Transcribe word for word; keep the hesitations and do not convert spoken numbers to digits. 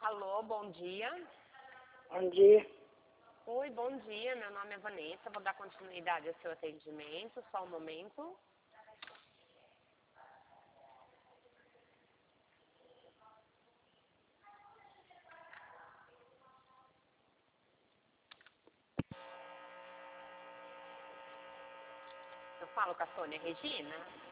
Alô, bom dia. Bom dia. Oi, bom dia. Meu nome é Vanessa. Vou dar continuidade ao seu atendimento. Só um momento. Eu falo com a Sônia Regina.